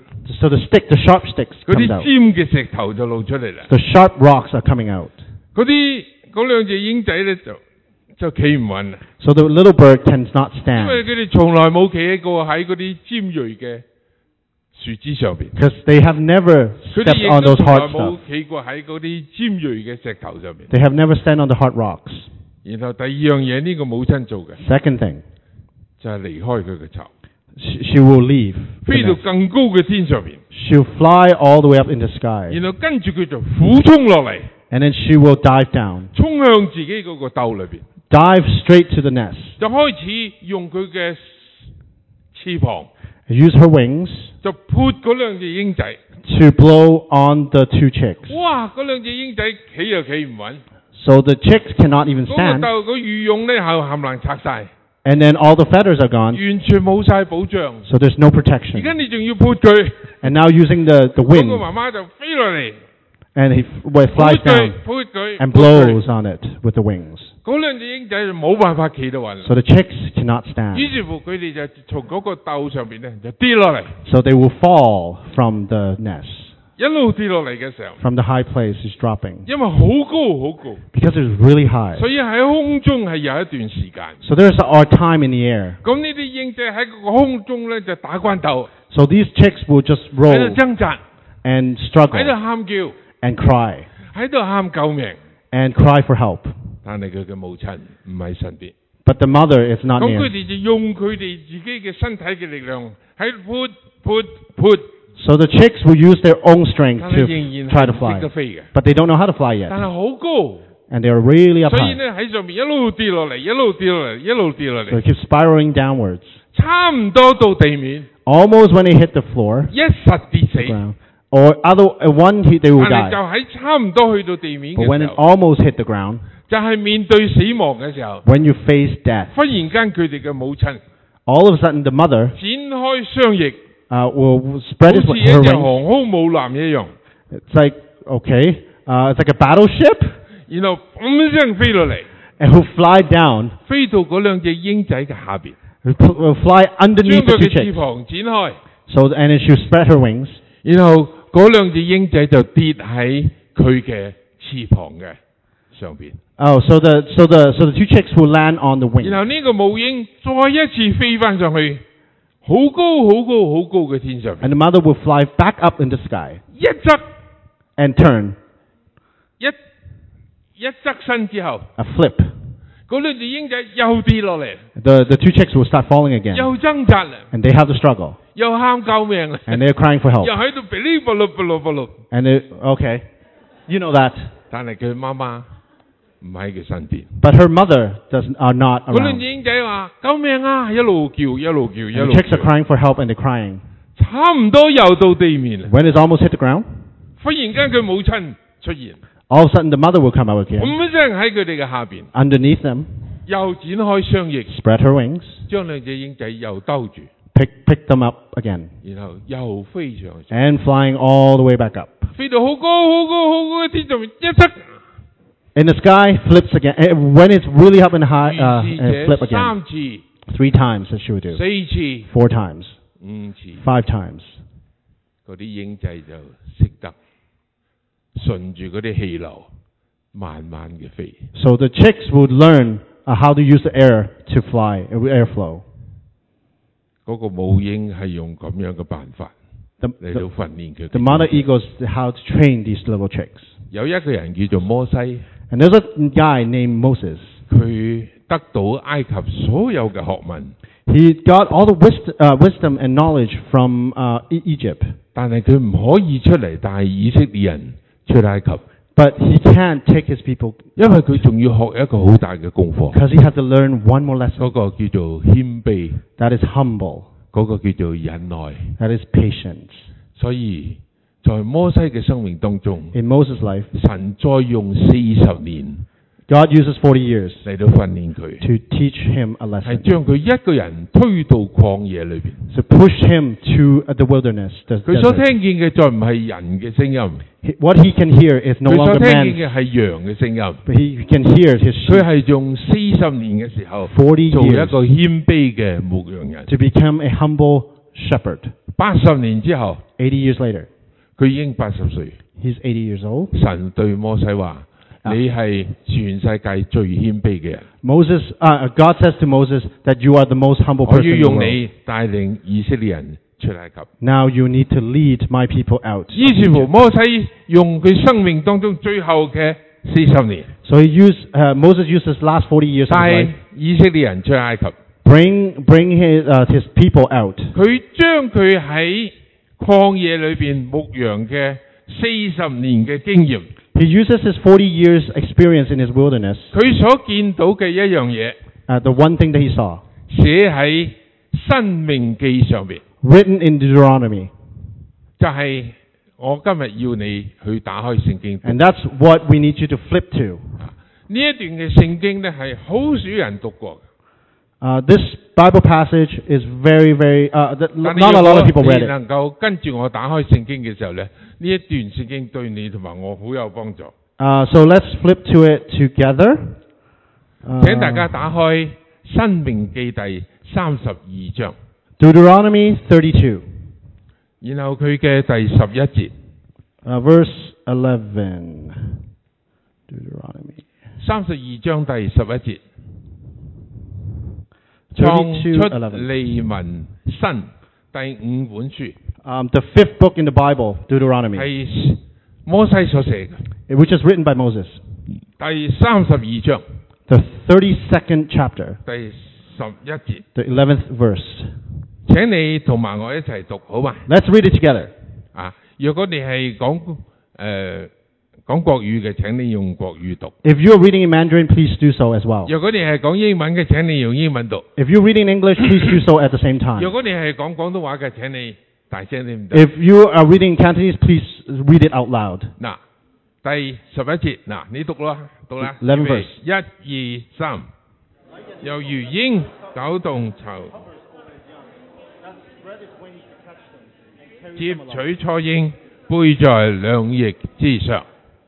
[SPEAKER 2] sharp sticks
[SPEAKER 1] 嗰啲
[SPEAKER 2] comes out.
[SPEAKER 1] 尖嘅石頭就露出嚟啦。
[SPEAKER 2] The sharp rocks are coming out.
[SPEAKER 1] 嗰兩隻鷹仔咧就企唔穩啦，
[SPEAKER 2] So the little bird tends not
[SPEAKER 1] 因為
[SPEAKER 2] stand
[SPEAKER 1] 佢哋從來冇企過喺嗰啲尖鋭嘅樹枝上邊，
[SPEAKER 2] because they have never
[SPEAKER 1] 佢哋
[SPEAKER 2] stepped
[SPEAKER 1] 亦
[SPEAKER 2] on
[SPEAKER 1] 都
[SPEAKER 2] those
[SPEAKER 1] 從來
[SPEAKER 2] hard
[SPEAKER 1] 冇
[SPEAKER 2] stuff.
[SPEAKER 1] 企過喺嗰啲尖鋭嘅石頭上邊。
[SPEAKER 2] They have never stand on the hard rocks.
[SPEAKER 1] 然後第二樣嘢呢個母親做嘅
[SPEAKER 2] Second thing,
[SPEAKER 1] 就係離開佢嘅巢，
[SPEAKER 2] she will leave. the
[SPEAKER 1] 飛到
[SPEAKER 2] nest.
[SPEAKER 1] 更高嘅天上邊，
[SPEAKER 2] She'll fly all the way up in the sky.
[SPEAKER 1] 然後跟住佢就俯衝落嚟，
[SPEAKER 2] And then she will dive down.
[SPEAKER 1] 衝向自己嗰個兜裏邊，
[SPEAKER 2] Dive straight to the nest.
[SPEAKER 1] 就開始用佢嘅翅膀
[SPEAKER 2] Use her wings
[SPEAKER 1] 就潑嗰兩隻鷹仔。
[SPEAKER 2] to blow on the two chicks.
[SPEAKER 1] 哇！嗰兩隻鷹仔企又企唔穩，
[SPEAKER 2] So the chicks cannot even
[SPEAKER 1] 嗰個
[SPEAKER 2] stand.
[SPEAKER 1] 竇個羽絨咧係冚唪唥拆晒，
[SPEAKER 2] And then all the feathers are gone.
[SPEAKER 1] 完全冇晒保障。
[SPEAKER 2] So there's no
[SPEAKER 1] 而
[SPEAKER 2] protection.
[SPEAKER 1] 家你仲要潑佢，
[SPEAKER 2] And now using the
[SPEAKER 1] 嗰個
[SPEAKER 2] wind.
[SPEAKER 1] 媽媽就飛落嚟，
[SPEAKER 2] And he
[SPEAKER 1] 潑
[SPEAKER 2] flies
[SPEAKER 1] 佢
[SPEAKER 2] down
[SPEAKER 1] 潑佢
[SPEAKER 2] and
[SPEAKER 1] 潑佢
[SPEAKER 2] blows on it with the wings.
[SPEAKER 1] 嗰兩隻鷹仔就冇辦法企得穩啦。
[SPEAKER 2] So the chicks cannot stand.
[SPEAKER 1] 於是乎佢哋就從嗰個竇上邊咧就跌落嚟，
[SPEAKER 2] So they will fall from the nest.
[SPEAKER 1] 一路跌落嚟嘅時候，
[SPEAKER 2] From the high place is dropping.
[SPEAKER 1] 因為好高好高，
[SPEAKER 2] Because it's really high.
[SPEAKER 1] 所以喺空中係有一段時間。
[SPEAKER 2] So there's our time in the air.
[SPEAKER 1] 咁呢啲鷹仔喺個空中咧就打關鬥，
[SPEAKER 2] So these chicks will just
[SPEAKER 1] 喺
[SPEAKER 2] roll
[SPEAKER 1] 度掙扎，
[SPEAKER 2] and
[SPEAKER 1] 喺
[SPEAKER 2] struggle
[SPEAKER 1] 度喊叫，
[SPEAKER 2] and cry
[SPEAKER 1] 喺度喊救命。
[SPEAKER 2] and cry for help.
[SPEAKER 1] 但係佢嘅母親唔喺身邊，
[SPEAKER 2] But the mother is not
[SPEAKER 1] 咁佢
[SPEAKER 2] near.
[SPEAKER 1] 哋就用佢哋自己嘅身體嘅力量喺潑潑潑，
[SPEAKER 2] So the chicks will use their own strength
[SPEAKER 1] 但係仍
[SPEAKER 2] to
[SPEAKER 1] 然
[SPEAKER 2] try to
[SPEAKER 1] 係唔識
[SPEAKER 2] fly.
[SPEAKER 1] 得飛嘅，
[SPEAKER 2] But they don't know how to fly
[SPEAKER 1] 但
[SPEAKER 2] yet.
[SPEAKER 1] 係好高，
[SPEAKER 2] And they are really up
[SPEAKER 1] 所以
[SPEAKER 2] high.
[SPEAKER 1] 咧喺上面一路跌落嚟，一路跌落嚟，一路跌落
[SPEAKER 2] So
[SPEAKER 1] 嚟，
[SPEAKER 2] it keeps spiraling downwards.
[SPEAKER 1] 差唔多到地面，
[SPEAKER 2] Almost when they hit the floor,
[SPEAKER 1] 一實跌死。
[SPEAKER 2] ground, or one hit they will
[SPEAKER 1] 但係就
[SPEAKER 2] die.
[SPEAKER 1] 喺差唔多去到地面
[SPEAKER 2] But
[SPEAKER 1] 嘅
[SPEAKER 2] when
[SPEAKER 1] 時
[SPEAKER 2] it
[SPEAKER 1] 候，
[SPEAKER 2] almost hit the ground,
[SPEAKER 1] 就係面對死亡嘅時候，
[SPEAKER 2] when you face death.
[SPEAKER 1] 忽然間佢哋嘅母親
[SPEAKER 2] All of a sudden, the mother
[SPEAKER 1] 展開雙翼，
[SPEAKER 2] will spread
[SPEAKER 1] 好似一
[SPEAKER 2] her
[SPEAKER 1] 隻
[SPEAKER 2] wings.
[SPEAKER 1] 航空母艦一樣，
[SPEAKER 2] It's like, okay, it's like a battleship,
[SPEAKER 1] 然後一聲飛落嚟，
[SPEAKER 2] and will fly down,
[SPEAKER 1] 飛到嗰兩隻鷹仔嘅下邊，
[SPEAKER 2] will fly
[SPEAKER 1] 將
[SPEAKER 2] underneath
[SPEAKER 1] 佢
[SPEAKER 2] the two
[SPEAKER 1] 嘅翅
[SPEAKER 2] chicks.
[SPEAKER 1] 膀展開，
[SPEAKER 2] So, and then she'll spread her wings,
[SPEAKER 1] 然後嗰兩隻鷹仔就跌喺佢嘅翅膀嘅上邊，
[SPEAKER 2] so the two chicks will land on the wings.
[SPEAKER 1] 然後呢個母鷹再一次飛翻上去，好高好高好高嘅天上邊，
[SPEAKER 2] And the mother will fly back up in the sky
[SPEAKER 1] 一側
[SPEAKER 2] and turn
[SPEAKER 1] 一側身之後，
[SPEAKER 2] a flip.
[SPEAKER 1] 嗰兩隻鷹仔又跌落嚟，
[SPEAKER 2] The two chicks will start falling again,
[SPEAKER 1] 又掙扎啦，
[SPEAKER 2] and they have to struggle,
[SPEAKER 1] 又喊救命啦，
[SPEAKER 2] and they're crying for help.
[SPEAKER 1] 又喺度噼哩啪啦啪啦啪啦，
[SPEAKER 2] And okay, you know that.
[SPEAKER 1] 但係佢媽媽唔喺佢身邊。
[SPEAKER 2] But her mother are not
[SPEAKER 1] 嗰兩
[SPEAKER 2] around.
[SPEAKER 1] 隻鷹仔話：救命啊！一路叫一路叫一
[SPEAKER 2] And
[SPEAKER 1] 路
[SPEAKER 2] the chicks
[SPEAKER 1] 叫
[SPEAKER 2] are crying for help, and they're crying.
[SPEAKER 1] 差唔多游到地面啦。
[SPEAKER 2] When it's almost hit the ground,
[SPEAKER 1] 忽然間佢母親出現，
[SPEAKER 2] all of a sudden the mother will come out again.
[SPEAKER 1] 咁一聲喺佢哋嘅下邊，
[SPEAKER 2] Underneath them,
[SPEAKER 1] 又展開雙翼，
[SPEAKER 2] spread her wings,
[SPEAKER 1] 將兩隻鷹仔又兜住，
[SPEAKER 2] pick them up again,
[SPEAKER 1] 然後又飛上去，
[SPEAKER 2] and flying all the way back up.
[SPEAKER 1] 飛到好高好高好高嘅天上面，一側，
[SPEAKER 2] In the sky, flips again. When it's really up in the high,
[SPEAKER 1] 如是
[SPEAKER 2] and flip
[SPEAKER 1] 者
[SPEAKER 2] again.
[SPEAKER 1] 三次、
[SPEAKER 2] 3 times that she would do.
[SPEAKER 1] 四次、
[SPEAKER 2] 4 times,
[SPEAKER 1] 五次，
[SPEAKER 2] 5 times.
[SPEAKER 1] 嗰啲鷹仔就識得順住嗰啲氣流，慢慢嘅飛。
[SPEAKER 2] So the chicks would learn how to use the air to fly, airflow.
[SPEAKER 1] 嗰個母鷹係用咁樣嘅辦法
[SPEAKER 2] The,
[SPEAKER 1] 嚟到
[SPEAKER 2] the,
[SPEAKER 1] 訓練佢。
[SPEAKER 2] the mother eagles how to train these little chicks.
[SPEAKER 1] 有一個人叫做摩西，
[SPEAKER 2] And there's a guy named Moses.
[SPEAKER 1] 佢得到埃及所有嘅學問，
[SPEAKER 2] He got all the wisdom and knowledge from Egypt,
[SPEAKER 1] 但係佢唔可以出嚟帶以色列人出埃及，
[SPEAKER 2] but he can't take his people
[SPEAKER 1] 因為佢仲要學一個好大嘅功課。
[SPEAKER 2] because he has to learn one more lesson.
[SPEAKER 1] 嗰個叫做謙卑，
[SPEAKER 2] That is humble.
[SPEAKER 1] 嗰個叫做忍耐。
[SPEAKER 2] That is patience.
[SPEAKER 1] 所以在摩西嘅生命當中，
[SPEAKER 2] In Moses' life,
[SPEAKER 1] 神再用40年
[SPEAKER 2] God uses 40 years
[SPEAKER 1] 嚟到訓練佢，
[SPEAKER 2] to teach him a
[SPEAKER 1] 係
[SPEAKER 2] lesson.
[SPEAKER 1] 將佢一個人推到曠野裏邊。
[SPEAKER 2] To push him to the wilderness. The
[SPEAKER 1] 佢所
[SPEAKER 2] desert.
[SPEAKER 1] 聽見嘅再唔係人嘅聲音，
[SPEAKER 2] What he can hear is no
[SPEAKER 1] 佢所
[SPEAKER 2] longer
[SPEAKER 1] 聽
[SPEAKER 2] man's,
[SPEAKER 1] 見嘅係羊嘅聲音。
[SPEAKER 2] but he can hear his
[SPEAKER 1] 佢
[SPEAKER 2] sheep
[SPEAKER 1] 係用40年嘅時候
[SPEAKER 2] 40
[SPEAKER 1] 做一
[SPEAKER 2] years
[SPEAKER 1] 個謙卑嘅牧羊人。
[SPEAKER 2] to become a humble shepherd.
[SPEAKER 1] 80年之後，
[SPEAKER 2] 80 years later,
[SPEAKER 1] 佢已經80歲。
[SPEAKER 2] he's 80 years old.
[SPEAKER 1] 神對摩西話：你係全世界最謙卑嘅人，
[SPEAKER 2] God says to Moses that you are the most humble
[SPEAKER 1] 我
[SPEAKER 2] person
[SPEAKER 1] 要
[SPEAKER 2] in the
[SPEAKER 1] 用
[SPEAKER 2] world.
[SPEAKER 1] 你帶領以色列人出埃及。
[SPEAKER 2] Now you need to lead my people out.
[SPEAKER 1] 於是乎，摩西用佢生命當中最後嘅40年，
[SPEAKER 2] So Moses used his last 40 years of his
[SPEAKER 1] 帶
[SPEAKER 2] life,
[SPEAKER 1] 以色列人出埃及。
[SPEAKER 2] bring his people out.
[SPEAKER 1] 佢將佢喺曠野裏邊牧羊嘅40年嘅經驗，
[SPEAKER 2] He uses his 40 years experience in his wilderness,
[SPEAKER 1] 佢所見到嘅一樣嘢，
[SPEAKER 2] the one thing that he saw,
[SPEAKER 1] 寫喺申命記上邊，
[SPEAKER 2] written in Deuteronomy.
[SPEAKER 1] 就係我今日要你去打開聖經讀。
[SPEAKER 2] And that's what we need you to flip to.
[SPEAKER 1] 呢一段嘅聖經咧係好少人讀過，
[SPEAKER 2] This Bible passage is very, very,
[SPEAKER 1] 但
[SPEAKER 2] not a lot of people
[SPEAKER 1] 你
[SPEAKER 2] read it.
[SPEAKER 1] 能夠跟住我打開聖經嘅時候咧，呢一段聖經對你同埋我好有幫助。
[SPEAKER 2] So let's flip to it together.
[SPEAKER 1] 請大家打開申命記第32章，
[SPEAKER 2] Deuteronomy 32,
[SPEAKER 1] 然後佢嘅第11節，
[SPEAKER 2] verse 11. Deuteronomy
[SPEAKER 1] 32章第11節，創出利民申第5本書，
[SPEAKER 2] the 5th book in the Bible, Deuteronomy,
[SPEAKER 1] 係摩西所寫嘅，
[SPEAKER 2] which is written by Moses.
[SPEAKER 1] 第32章
[SPEAKER 2] The 32nd chapter,
[SPEAKER 1] 第11節，
[SPEAKER 2] the 11th verse.
[SPEAKER 1] 請你同埋我一齊讀好嘛？
[SPEAKER 2] Let's read it together.
[SPEAKER 1] 啊，如果你係講國語嘅，請你用國語讀；
[SPEAKER 2] If you are reading in Mandarin, please do so as well.
[SPEAKER 1] 如果你係講英文嘅，請你用英文讀；
[SPEAKER 2] If you're reading in English, please do so at the same
[SPEAKER 1] 如
[SPEAKER 2] time.
[SPEAKER 1] 果你係講廣東話嘅，請你大聲啲唔得。
[SPEAKER 2] If you are reading in Cantonese, please read it out loud.
[SPEAKER 1] 嗱， 第11節，嗱，你讀啦，讀啦。
[SPEAKER 2] 11
[SPEAKER 1] 預備
[SPEAKER 2] verse
[SPEAKER 1] 1、2、3，又如鷹攪動巢，接取初鷹，背在兩翼之上。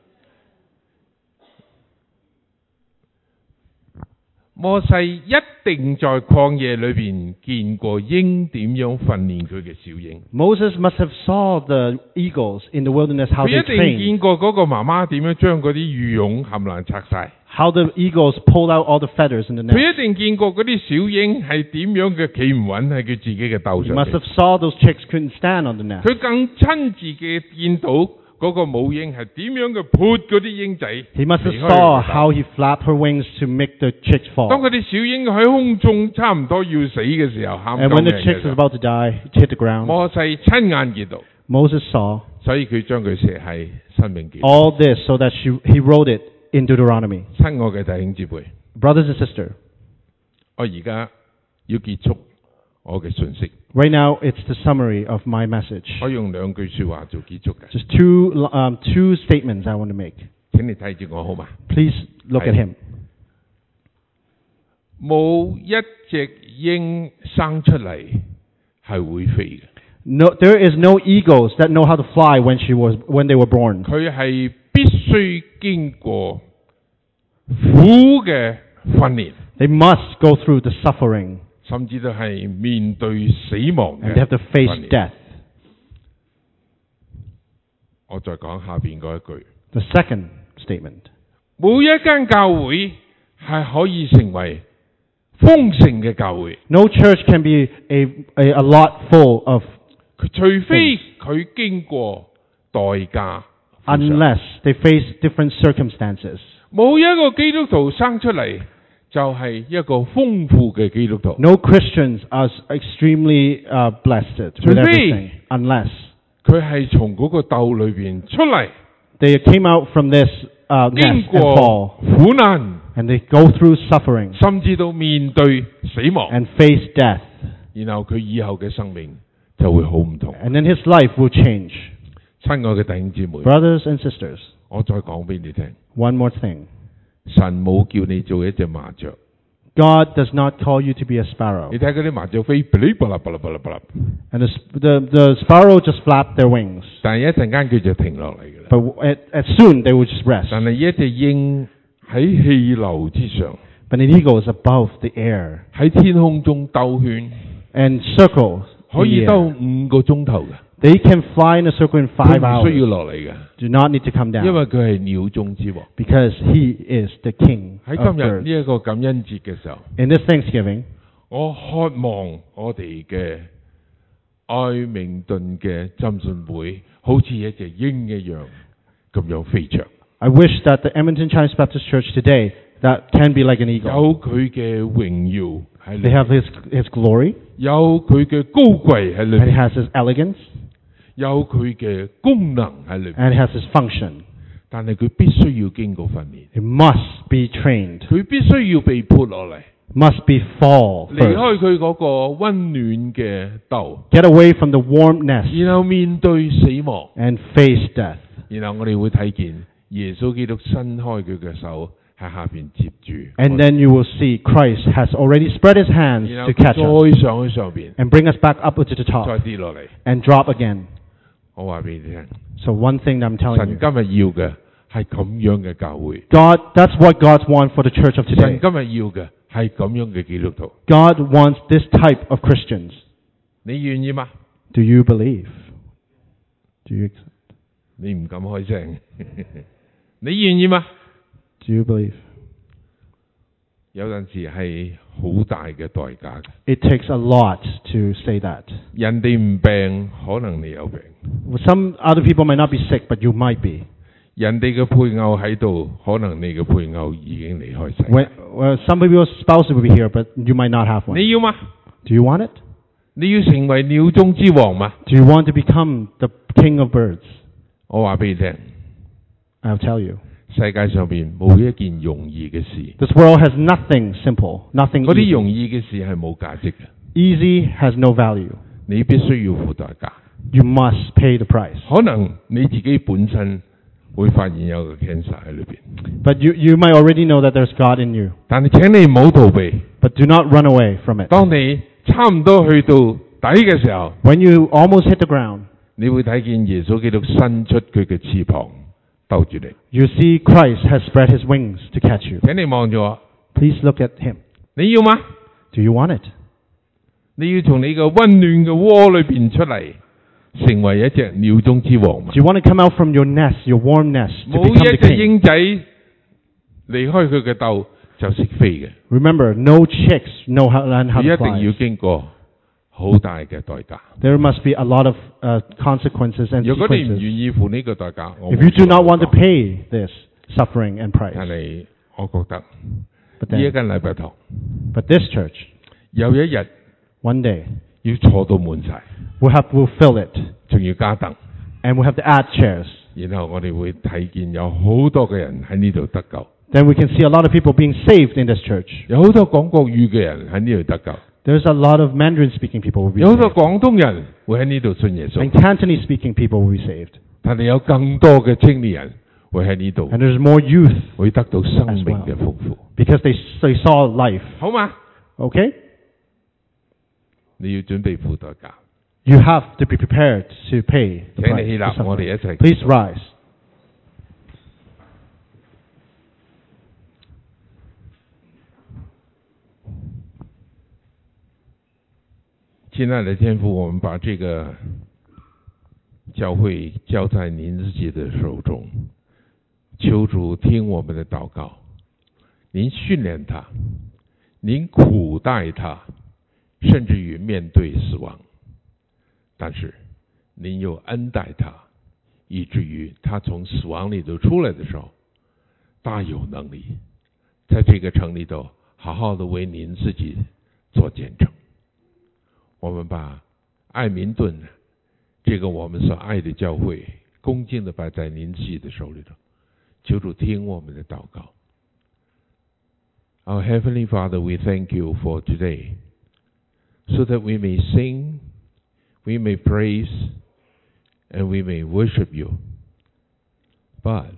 [SPEAKER 1] 摩西一定在曠野裏邊見過鷹點樣訓練佢嘅小鷹，
[SPEAKER 2] Moses must have saw the eagles in the wilderness, how
[SPEAKER 1] 佢
[SPEAKER 2] they
[SPEAKER 1] 一定
[SPEAKER 2] train,
[SPEAKER 1] 見過嗰個媽媽點樣將嗰啲羽絨冚唪唥拆晒，
[SPEAKER 2] how the eagles pull out all the feathers in the
[SPEAKER 1] 佢
[SPEAKER 2] nest.
[SPEAKER 1] 一定見過嗰啲小鷹係點樣嘅企唔穩喺佢自己嘅竇
[SPEAKER 2] He
[SPEAKER 1] 上
[SPEAKER 2] must
[SPEAKER 1] 面，
[SPEAKER 2] have saw those chicks couldn't stand on the nest.
[SPEAKER 1] 佢更親自嘅見到嗰個母鷹係點樣嘅潑嗰啲鷹仔
[SPEAKER 2] He must have
[SPEAKER 1] 離開佢
[SPEAKER 2] saw
[SPEAKER 1] 嘅竇
[SPEAKER 2] how he flapped her wings to make the chicks
[SPEAKER 1] 當
[SPEAKER 2] fall.
[SPEAKER 1] 嗰啲小鷹喺空中差唔多要死嘅時候，喊
[SPEAKER 2] And
[SPEAKER 1] 救
[SPEAKER 2] when
[SPEAKER 1] 命
[SPEAKER 2] the
[SPEAKER 1] 嘅
[SPEAKER 2] chicks
[SPEAKER 1] 時
[SPEAKER 2] was
[SPEAKER 1] 候，
[SPEAKER 2] about to die, it hit the ground.
[SPEAKER 1] 摩西親眼見到，
[SPEAKER 2] Moses saw
[SPEAKER 1] 所以佢將佢寫喺申命記。
[SPEAKER 2] all this so that he wrote it in Deuteronomy.
[SPEAKER 1] 親愛嘅弟兄姊妹，
[SPEAKER 2] Brothers and sisters,
[SPEAKER 1] 我而家要結束我嘅信息，
[SPEAKER 2] right now it's the summary of my message.
[SPEAKER 1] 我用2句說話做結束嘅，
[SPEAKER 2] Just two statements I want to make.
[SPEAKER 1] 請你睇住我好嘛？
[SPEAKER 2] Please look at him.
[SPEAKER 1] 冇一隻鷹生出嚟係會飛嘅，
[SPEAKER 2] No, there is no eagles that know how to fly when they were born.
[SPEAKER 1] 佢係必須經過苦嘅訓練，
[SPEAKER 2] They must go through the suffering
[SPEAKER 1] 甚至都係面對死亡
[SPEAKER 2] and
[SPEAKER 1] 嘅
[SPEAKER 2] they have to face
[SPEAKER 1] 訓練。
[SPEAKER 2] death.
[SPEAKER 1] 我再講下邊嗰一句，
[SPEAKER 2] The second statement.
[SPEAKER 1] 每一間教會係可以成為豐盛嘅教會，
[SPEAKER 2] No church can be a lot full of
[SPEAKER 1] 除非佢經過代價付上。
[SPEAKER 2] unless they face different circumstances.
[SPEAKER 1] 冇一個基督徒生出嚟就係一個豐富嘅基督徒，
[SPEAKER 2] No Christians are extremely blessed with
[SPEAKER 1] 除非
[SPEAKER 2] everything unless
[SPEAKER 1] 佢係從嗰個竇裏邊出嚟，
[SPEAKER 2] they came out from this
[SPEAKER 1] 經
[SPEAKER 2] nest and
[SPEAKER 1] 過
[SPEAKER 2] fall
[SPEAKER 1] 苦難，
[SPEAKER 2] and they go through suffering
[SPEAKER 1] 甚至到面對死亡，
[SPEAKER 2] and face death.
[SPEAKER 1] 然後佢以後嘅生命就會好唔同。
[SPEAKER 2] And then his life will change.
[SPEAKER 1] 親愛嘅弟兄姊妹，
[SPEAKER 2] Brothers and sisters,
[SPEAKER 1] 我再講俾你聽，
[SPEAKER 2] one more thing.
[SPEAKER 1] 神冇叫你做一隻麻雀，
[SPEAKER 2] God does not call you to be a sparrow.
[SPEAKER 1] 你睇嗰啲麻雀飛，噼里啪啦啪啦啪啦啪啦，
[SPEAKER 2] And the sparrow just flap their wings.
[SPEAKER 1] 但係一陣間佢就停落嚟㗎啦。
[SPEAKER 2] But at soon they will just rest.
[SPEAKER 1] 但係一隻鷹喺氣流之上，
[SPEAKER 2] But an eagle is above the air
[SPEAKER 1] 喺天空中兜圈，
[SPEAKER 2] and circles.
[SPEAKER 1] 可
[SPEAKER 2] in
[SPEAKER 1] 以
[SPEAKER 2] the
[SPEAKER 1] 兜
[SPEAKER 2] air.
[SPEAKER 1] 5個鐘頭嘅，
[SPEAKER 2] They can fly in a circle in 5
[SPEAKER 1] 佢唔需要
[SPEAKER 2] hours.
[SPEAKER 1] 落嚟嘅，
[SPEAKER 2] Do not need to come
[SPEAKER 1] 因
[SPEAKER 2] down
[SPEAKER 1] 為佢係鳥中之王。
[SPEAKER 2] because he is the king
[SPEAKER 1] 喺
[SPEAKER 2] of
[SPEAKER 1] 今日
[SPEAKER 2] birds.
[SPEAKER 1] 呢一個感恩節嘅時候，
[SPEAKER 2] In this Thanksgiving,
[SPEAKER 1] 我渴望我哋嘅愛明頓嘅浸信會，好似一隻鷹一樣咁樣飛翔，
[SPEAKER 2] I wish that the Edmonton Chinese Baptist Church today that can be like an eagle.
[SPEAKER 1] 有佢嘅榮耀喺裏
[SPEAKER 2] They
[SPEAKER 1] 面，
[SPEAKER 2] have his glory
[SPEAKER 1] 有佢嘅高貴喺裏
[SPEAKER 2] and it
[SPEAKER 1] 面，
[SPEAKER 2] has his elegance
[SPEAKER 1] 有佢嘅功能喺裏面，
[SPEAKER 2] and it has his function.
[SPEAKER 1] 但係佢必須要經過訓練，
[SPEAKER 2] It must be trained,
[SPEAKER 1] 佢必須要被潑落嚟。
[SPEAKER 2] must be fall
[SPEAKER 1] 離
[SPEAKER 2] first.
[SPEAKER 1] 開佢嗰個溫暖嘅竇，
[SPEAKER 2] Get away from the warm nest
[SPEAKER 1] 然後面對死亡，
[SPEAKER 2] and face death.
[SPEAKER 1] 然後我哋會睇見耶穌基督伸開佢嘅手喺下邊接住，
[SPEAKER 2] And then you will see Christ has already spread his hands
[SPEAKER 1] 然後
[SPEAKER 2] to catch us
[SPEAKER 1] 再上去上邊，
[SPEAKER 2] and bring us back up to the
[SPEAKER 1] 再
[SPEAKER 2] top
[SPEAKER 1] 跌落嚟。
[SPEAKER 2] and drop again.
[SPEAKER 1] 我話俾你聽，
[SPEAKER 2] So one thing that I'm telling
[SPEAKER 1] 神
[SPEAKER 2] you,
[SPEAKER 1] 今日要嘅係咁樣嘅教會，
[SPEAKER 2] that's what God wants for the church of
[SPEAKER 1] 神
[SPEAKER 2] today.
[SPEAKER 1] 今日要嘅係咁樣嘅基督徒。
[SPEAKER 2] God wants this type of Christians.
[SPEAKER 1] 你願意嗎？
[SPEAKER 2] Do you believe? Do you
[SPEAKER 1] 你唔敢開聲，你願意嗎？
[SPEAKER 2] do you believe?
[SPEAKER 1] 有陣時係好大嘅代價嘅。
[SPEAKER 2] It takes a lot to say that.
[SPEAKER 1] 人哋唔病，可能你有病；
[SPEAKER 2] Some other people might not be sick, but you might be.
[SPEAKER 1] 人哋嘅配偶喺度，可能你嘅配偶已經離開世。
[SPEAKER 2] Some people's spouse will be here, but you might not have one.
[SPEAKER 1] 你要嗎？
[SPEAKER 2] Do you want it?
[SPEAKER 1] 你要成為鳥中之王嗎？
[SPEAKER 2] Do you want to become the king of birds?
[SPEAKER 1] 我話俾你聽，
[SPEAKER 2] I'll tell you.
[SPEAKER 1] 世界上邊冇一件容易嘅事，
[SPEAKER 2] This world has nothing simple, nothing
[SPEAKER 1] 嗰啲
[SPEAKER 2] easy.
[SPEAKER 1] 容易嘅事係冇價值嘅，
[SPEAKER 2] Easy has no value.
[SPEAKER 1] 你必須要付代價。
[SPEAKER 2] You must pay the price.
[SPEAKER 1] 可能你自己本身會發現有個 cancer 喺裏邊。
[SPEAKER 2] But you might already know that there's God in you.
[SPEAKER 1] 但係請你唔好逃避。
[SPEAKER 2] But do not run away from it.
[SPEAKER 1] 當你差唔多去到底嘅時候，
[SPEAKER 2] When you almost hit the ground,
[SPEAKER 1] 你會睇見耶穌基督伸出佢嘅翅膀兜住你。
[SPEAKER 2] you see Christ has spread his wings to catch you.
[SPEAKER 1] 請你望住我，
[SPEAKER 2] Please look at him.
[SPEAKER 1] 你要嗎？
[SPEAKER 2] Do you want it?
[SPEAKER 1] 你要從你嘅溫暖嘅窩裏邊出嚟，成為一隻鳥中之王嘛
[SPEAKER 2] Do？you want to come out from your nest, your warm nest, to
[SPEAKER 1] 冇
[SPEAKER 2] become
[SPEAKER 1] 一
[SPEAKER 2] the
[SPEAKER 1] 隻
[SPEAKER 2] king?
[SPEAKER 1] 鷹仔離開佢嘅竇就識飛嘅，
[SPEAKER 2] Remember, no chicks know how to
[SPEAKER 1] 你
[SPEAKER 2] fly.
[SPEAKER 1] 一定要經過好大嘅代價。
[SPEAKER 2] There must be a lot of consequences and
[SPEAKER 1] 如果你唔
[SPEAKER 2] sequences.
[SPEAKER 1] 願意付呢個代價，我
[SPEAKER 2] If you do not want to pay this suffering and
[SPEAKER 1] 但
[SPEAKER 2] price,
[SPEAKER 1] 係我覺得
[SPEAKER 2] but
[SPEAKER 1] 呢一
[SPEAKER 2] then,
[SPEAKER 1] 間禮拜堂
[SPEAKER 2] but this church,
[SPEAKER 1] 有一日
[SPEAKER 2] one day,
[SPEAKER 1] 要坐到滿晒，
[SPEAKER 2] we'll fill it,
[SPEAKER 1] 仲要加凳，
[SPEAKER 2] and we'll have to add chairs.
[SPEAKER 1] 然後我哋會睇見有好多嘅人喺呢度得救，
[SPEAKER 2] Then we can see a lot of people being saved in this church.
[SPEAKER 1] 有好多講國語嘅人喺呢度得救，
[SPEAKER 2] There's a lot of Mandarin-speaking people who will be
[SPEAKER 1] 有好多
[SPEAKER 2] saved.
[SPEAKER 1] 廣東人會喺呢度信耶穌
[SPEAKER 2] And，Cantonese-speaking people will be saved.
[SPEAKER 1] 但係有更多嘅青年人會喺呢度
[SPEAKER 2] And there's more youth
[SPEAKER 1] 會得到生命嘅豐富，
[SPEAKER 2] because they saw life.
[SPEAKER 1] 好嘛？
[SPEAKER 2] Okay?
[SPEAKER 1] 你要準備付代價。
[SPEAKER 2] You have to be prepared to pay the
[SPEAKER 1] 請
[SPEAKER 2] price.
[SPEAKER 1] 你起立，
[SPEAKER 2] the
[SPEAKER 1] 我哋
[SPEAKER 2] suffering.
[SPEAKER 1] 一齊。
[SPEAKER 2] Please rise.
[SPEAKER 1] 亲爱的天父，我们把这个教会交在您自己的手中，求主听我们的祷告，您训练他，您苦待他，甚至于面对死亡，但是您又恩待他，以至于他从死亡里头出来的时候，大有能力，在这个城里头好好的为您自己做见证。我们把爱民顿这个我们所爱的教会恭敬的摆在您自己的手里头，求主听我们的祷告。Our Heavenly Father, we thank you for today, so that we may sing, we may praise, and we may worship you. But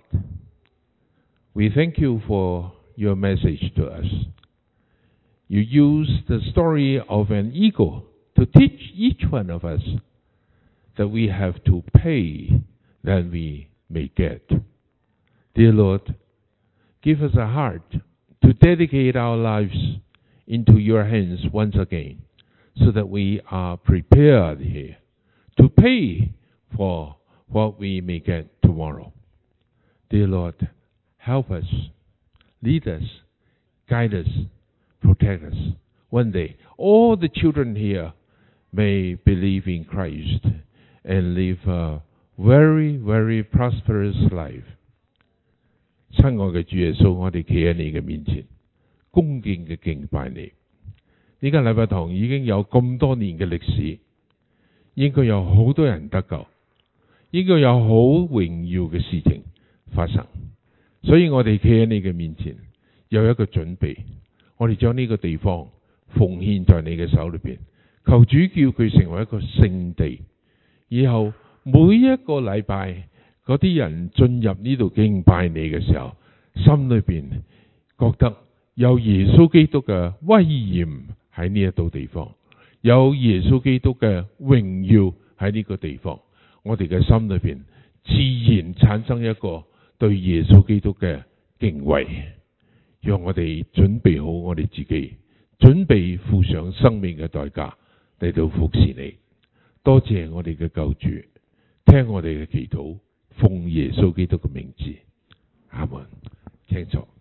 [SPEAKER 1] we thank you for your message to us. You use the story of an eagle to teach each one of us that we have to pay that we may get. Dear Lord, give us a heart to dedicate our lives into your hands once again, so that we are prepared here to pay for what we may get tomorrow. Dear Lord, help us, lead us, guide us, protect us. One day, all the children here may believe in Christ and live a very, very prosperous life. 親愛嘅主耶穌，我哋企喺你嘅面前，恭敬嘅敬拜你。呢間禮拜堂已經有咁多年嘅歷史，應該有好多人得救，應該有好榮耀嘅事情發生。所以我哋企喺你嘅面前，有一個準備，我哋將呢個地方奉獻在你嘅手裏邊。求主叫佢成為一個聖地，以後每一個禮拜嗰啲人進入呢度敬拜你嘅時候，心裏邊覺得有耶穌基督嘅威嚴喺呢一度地方，有耶穌基督嘅榮耀喺呢個地方，我哋嘅心裏邊自然產生一個對耶穌基督嘅敬畏，讓我哋準備好我哋自己，準備付上生命嘅代價嚟到服侍你。多謝我哋嘅救主，聽我哋嘅祈禱，奉耶穌基督嘅名字，阿門。請坐。